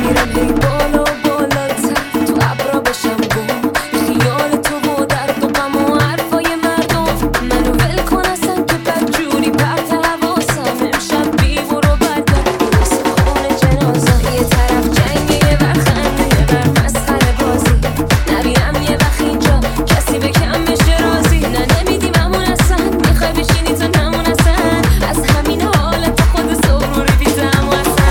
میرم هی بالا بالاتر تو ابرا بشم گم خیال تو و درد و غم و حرفای مردم منو ول کن اصلا که بدجوری پرت حواسم امشب بی برو برگرد برسه خونه جنازم یه طرف جنگه یه ور خنده یه ور مسخره بازی نبینم یه وقت اینجا کسی به کم بشه راضی نه نمیدیممون اصلا میخوای بشینی تو نمون اصلا از همین حالت خود سرور بیزم اصلا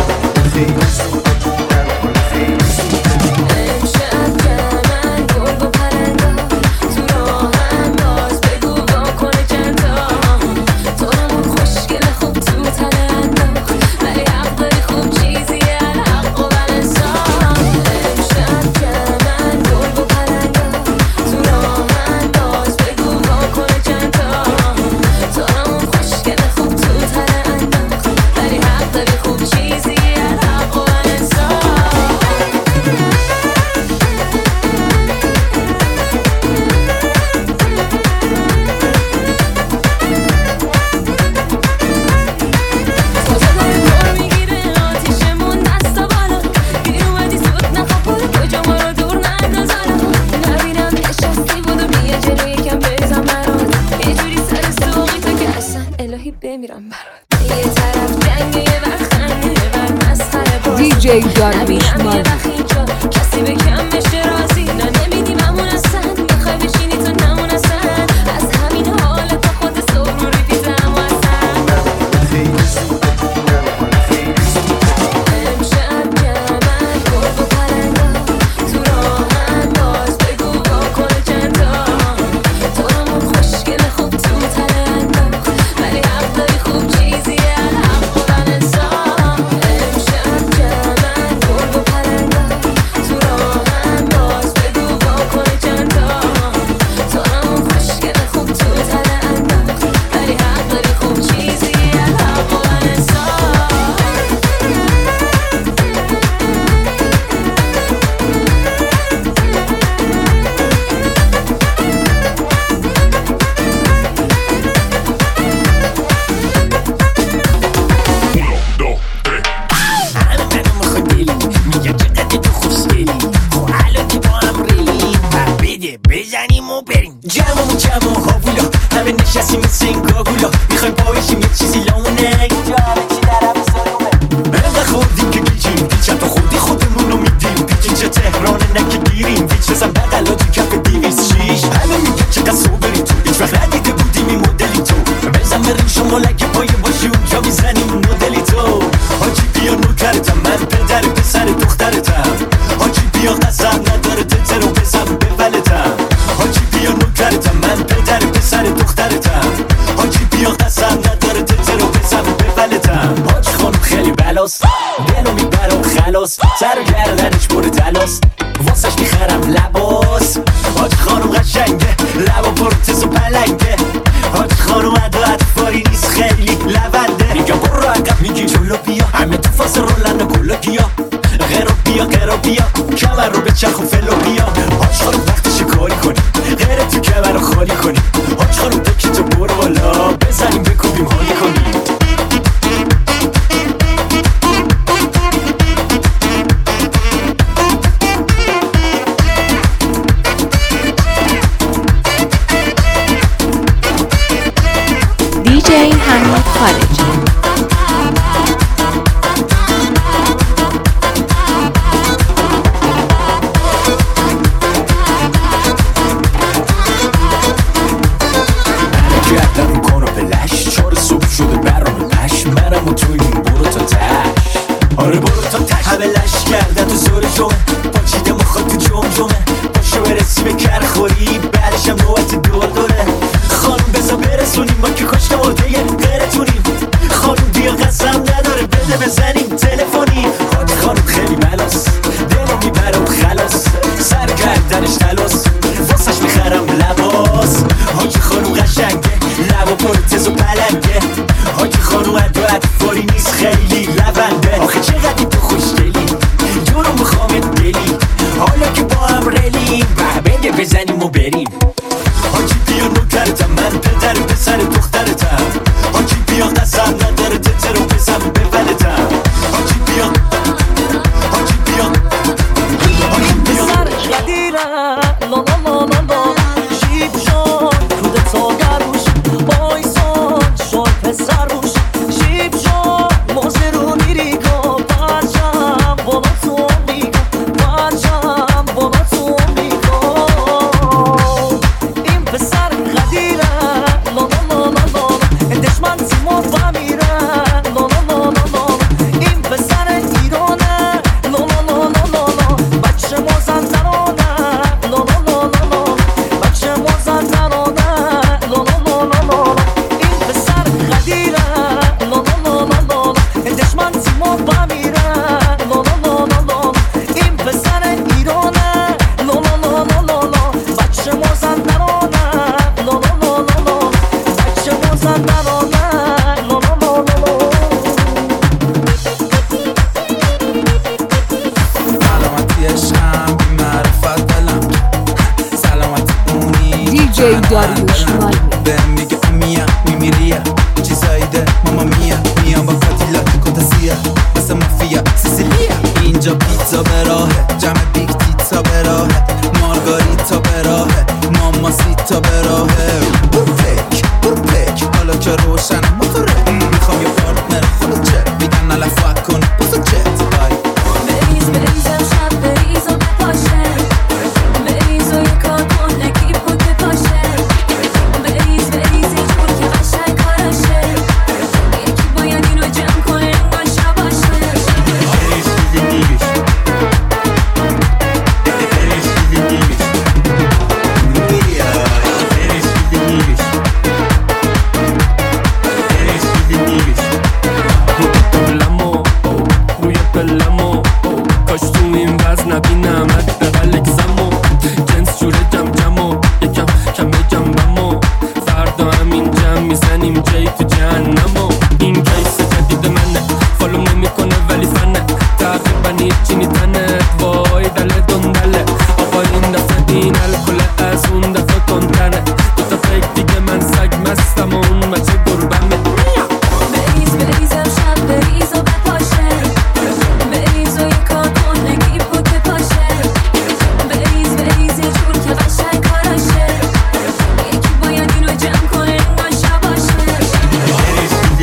امشب جمعن گرگ و پرندا تو راهم باز بگو واکنه چندا تو همون خوشگل خوب تو تنه انداخت ولی حق داری خوب چیزیه الحق و بلنسان امشب جمعن گرگ و پرندا تو راهم باز بگو واکنه چندا تو همون خوشگل خوب تو تنه انداخت ولی حق داری خوب چیزیه الحق و بلنسان تازه داره دور میگیره آتیشمون دستا بالا دیر اومدی زود نخواب برو کجا ما رو دور ننداز حالا نبینم نشستی بودو بیا جلو یکم بریزم برات یه جوری سر سوقی تو که اصلا الهی بمیرم برات یه طرف جنگه یه ور خنده یه ور مسخره بازی DJ دارویش نبینم یه مانی. وقت اینجا کسی به کم بشه راضی نه نمیدیممون اصلا میخوای بشینی تو نمون اصلا از همین حالت خود سروری بیزم اصلا امشب جمعن گرگ و پرندا تو راهم باز بگو واکنه چندا تو همون خوشگل خوب تو تنه انداخت ولی حق داری خوب چیزیه الحق و بلنسان امشب جمعن گرگ و پرندا تو راهم باز بگو واکنه چندا تو همون خوشگل خوب تو تنه انداخت ولی حق داری خوب چیزیه الحق و بلنسان همه منو میخوای دلی میگه چقدر تو خوشگلی خب حالا که با هم ریلی بده بزنیم و بریم جمعمون جمع و هاوولا همه نشستیم مثل این گاگولا میخوایم پایشیم یه چیزی لامونه اینجا همه چی در همه سالونه انقدر خوردیم که گیجیم پیچم تا خودی خودمونو میدیم پیچ اینجا تهرانه نه که گیریم پیچ بزن بقلا تو کف 206 همه میگه چقدر صبری تو هیچ وقت ندیده بودیم این مدلی تو بزن بریم شما لگه پایه باشی اونجا میزنیم مدلی تو حاجی بیا نوکرتم من پدر پسر دخترتم حاجی بیا قسم نداره تتر و بزن بولتم حاجی بیا نوکرتم من پدر پسر دخترتم حاجی بیا قسم نداره تتر و بزن بولتم حاجی خانم خیلی بلاست دلو میبرم خلاص سر و گردنش پر تلاست واسش میخرم لباس حاجی خانم قشنگه لبا پرتز و پلنگه حاجی خانم ادا اطفاری نیست خیلی لونده میگم برو عقب میگی جلو بیا همه تو فاز رولن و گلو بیا غیرو بیا کمر رو به چرخ و فلو بیا حاج خانم وقتش کاری کنی غیر تو کمر رو خالی کنی حاج خانم دکی تو برو بالا بزنیم بکوبیم حالی کنیم DJ حمید خارجی. گردن کن و بلش 4 صبح شده برام پش منم و توی برو تا تش آره برو تا تش همه لش کردن تو زور جمعه پاچیده مخواد تو جمجمه پاشو برسی به کرخوری بعدشم نوبت دور دوره خانم بزا برسونیم ما که کشت مرده غیرتونیم خانم بیا قسم نداره بده بزنیم تلفنی حاج خانم خیلی بلاس دلو میبرم خلاص سر گردنش تلاس واسش میخرم لباس حاج خانم قشنگه لبا پر تز و پلنگه حاج خانم ادا اطفاری نیست خیلی لونده آخه چقدر تو خوشگلی جونو میخوامت دلی حالا که با هم رلیم بده بزنیم و بریم حاجی بیا نوکرتم من پدر پسر دخترتم حاجی بیا قسم نداره تتر و بزن بولتم حاجی بیا داریوش فایمی بهم میگه امیا میمیریم چیزایی ده ماما میا میام با کادیلاک کتاسیا مثل مافیا سیسیلیا اینجا پیتزا به راهه جمع بیگ تیتا به راهه مارگاریتا به راهه ماما سیتا به راهه برو پک حالا که روشنه موتوره میخوام یه پارتنر خودت چه میگن نلفت کن بسا چت بای بریزم شب بریز و بپاشه بریز و یه کار کن نگیب و که پاشه بریز یه جور که قشنگ کارشه یکی باید اینو جمع کنه انگار شباشه بریز دیدیش بریز دیدیش بریز دیدیش بریز دیدیش روی پلمو کاش تو این وزن نبینم حداقل اکسمو جنس جوره جمو یکم کمه جنبمو فردا همین جمع میزنیم جایی تو جهنمو این کیس جدید منه فالو نمیکنه ولی فنه تقریبا هیچی نیتنه وای دله دندله آقا این دفعه دین الکل از اون دفعه کنتنه دوتا فکر دیگه من سگ مستم و اون بچه گربمه بریزم شب بریز و بپاشه بریز و یه کار کن نگیب و که پاشه بریز یه جور که قشنگ کارشه یکی باید اینو جمع کنه انگار شباشه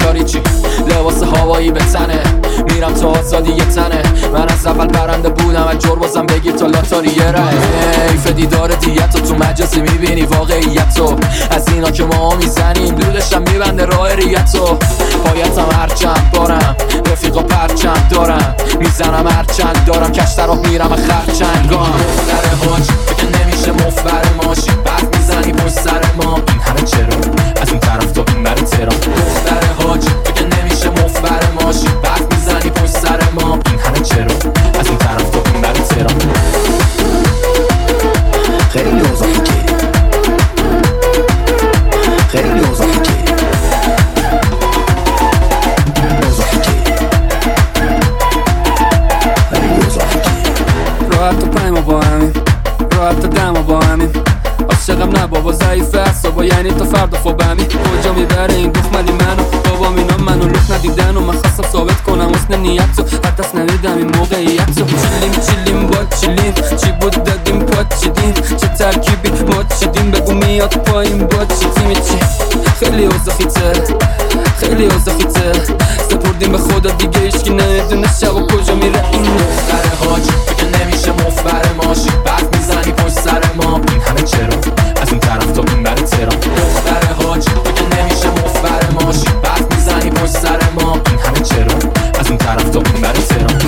داری چی؟ لباس هوایی به تنه، میرم تا آزادی یه تنه. من از اول پرنده بودم، از جربازم بگیر تا لاتاری یه ره. حیف دیدار دیت تو مجازی میبینی واقعیتو، از اینا که ما میزنیم دودشم میبنده راه ریتو. پایتم هرچند بارم، رفیقا پرچند دارم، میزنم هرچند دارم، کشتر رو میرم خرچنگام. در حاج بگه نمیشه مفبر ماشین، بعد میزنی پشت سر ما، این همه چرا؟ از اون طرف تا این بره تهران. دختر حاج بگه نمیشه مفبر ماشین، بعد میزنی پشت سر ما، این همه چرا؟ از اون طرف تا این بره تهران. خیلی اوضاعی که خیلی اوضاعی که راحت و پایما با همین، راحت و دما با همین. عاشقم نه بابا ضعیفه اصابا، یعنی تا فردا خوابمی. کجا میبره این دخملی منو؟ بابا اینا منو لخ ندیدن و من خواستم ثابت کنم حسن نیتو، هر دست نمیدم این موقعیتو. چیلیم با چیلیم، چی بود دادیم پاچیدیم، چه ترکیبی ما چیدیم، بگو میاد پایین با چی تیمی چی. خیلی اوضاخیته، خیلی اوضاخیته، سپردیم به خدا دیگه ایشکی نمیدونه شب و کجا میره این. دختر حاج بگه نمیشه مفبر ماشین، بعد میزنی پشت سر ما، این همه چرا؟ از اون طرف تا این بره تهران. دختر حاج بگه نمیشه مفبر ماشین، بعد میزنی پشت سر ما، این همه چرا؟ از اون طرف تا این بره تهران.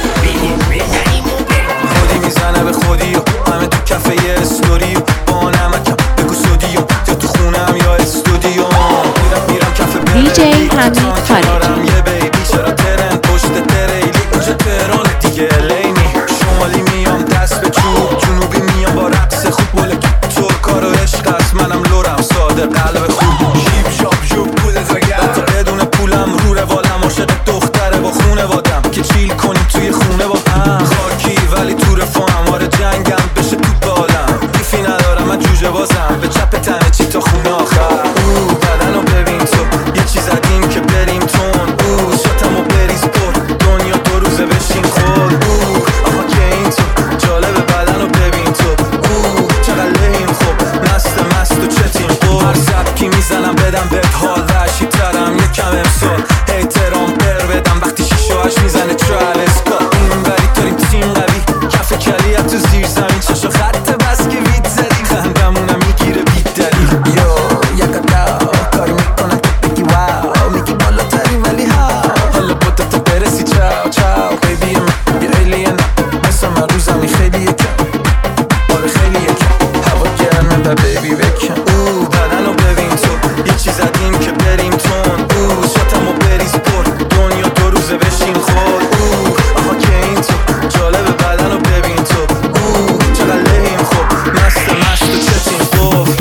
خودی میزنه به خودی و همه تو کفه یه استوری و با نمکم بگو سودی و یا تو خونم یا استودیو. میرم کفه DJ حمید خالجی. یه بیبی چرا ترن پشت تریلی کجا تهران دیگه لینی. شمالی میام دست به چوب، جنوبی میام با رقص خوب. بوله تو کار و عشق است، منم لورم ساده قلب خوب. شیب شاب جوب بوده زگر تا بدون پولم رو روالم. عاشق دختره با خونه وادم که چیل کنی توی خونه با هم. خاکی ولی تو رفاهم، آره جنگم بشه تو بالم. بیفی ندارم من جوجه بازم، به چپ تنه چی تا خونه آخر. بدن رو ببین تو یه چیز عدیم که بریم تون. شاتم و بریز پر دنیا دو روزه بشین خود. آها که این تو جالبه، بدن رو ببین تو چقدر لیم خوب. مست و چتیم خود. هر سبکی میزنم بدم بهت حال، وحشی ترم یکم امسال. احترام بر بدم وقتی شیشه هاش میزنه ترالس کات. این بری داریم تیم قوی، کف کلیت تو زیر زمین. چشو خط بس که وید زدی، خندمونم میگیره بید دلی. یو یکتا کاری میکنم که بگی واو، میگی بالا تری ولی ها. حالا با تا برسی چاو چاو بیبی من یه ایلین. مثل من رو زمین خیلی یکم، آره خیلی یکم. هوا گرمه و بیبی بکن. بدن رو ببین تو یه چیز عدیم که بریم تون. شاتم و بریز پر دنیا دو روزه بشین خود. آها که این تو جالبه، بدن رو ببین تو چقدر لیم خوب. مست و چتیم خوب.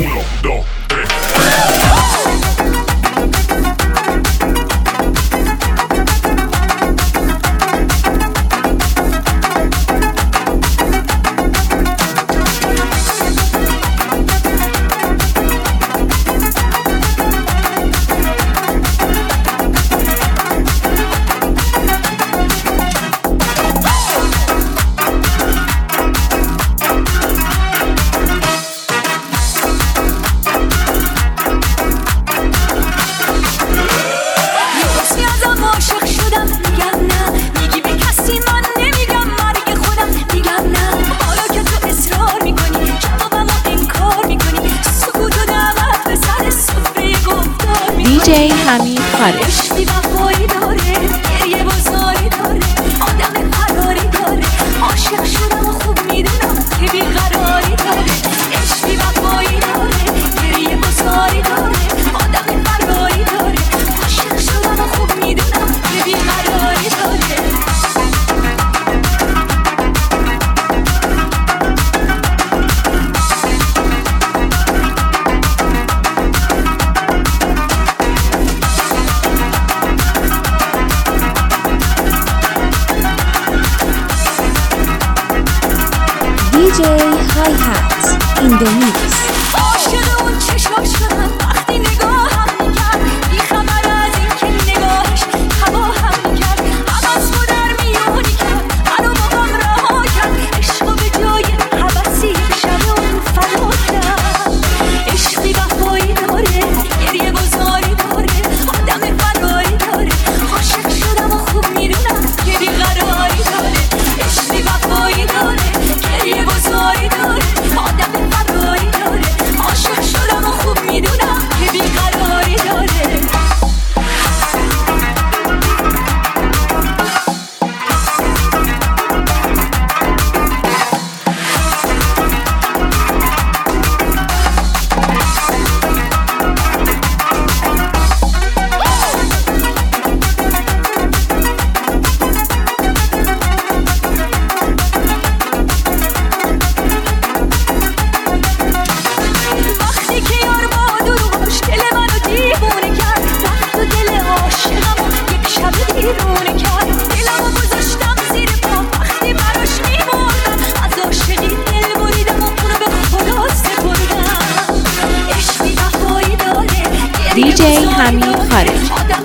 DJ حمید خالجی. عشقی وفایی داره، گریه بازاری داره، آدم قراری داره. عاشق شدم و خوب میدونم که بیقراری داره. عشقی وفایی داره، گریه بازاری داره، آدم قراری داره. عاشق شدم و خوب میدونم که بیقراری داره. حمید خارجی.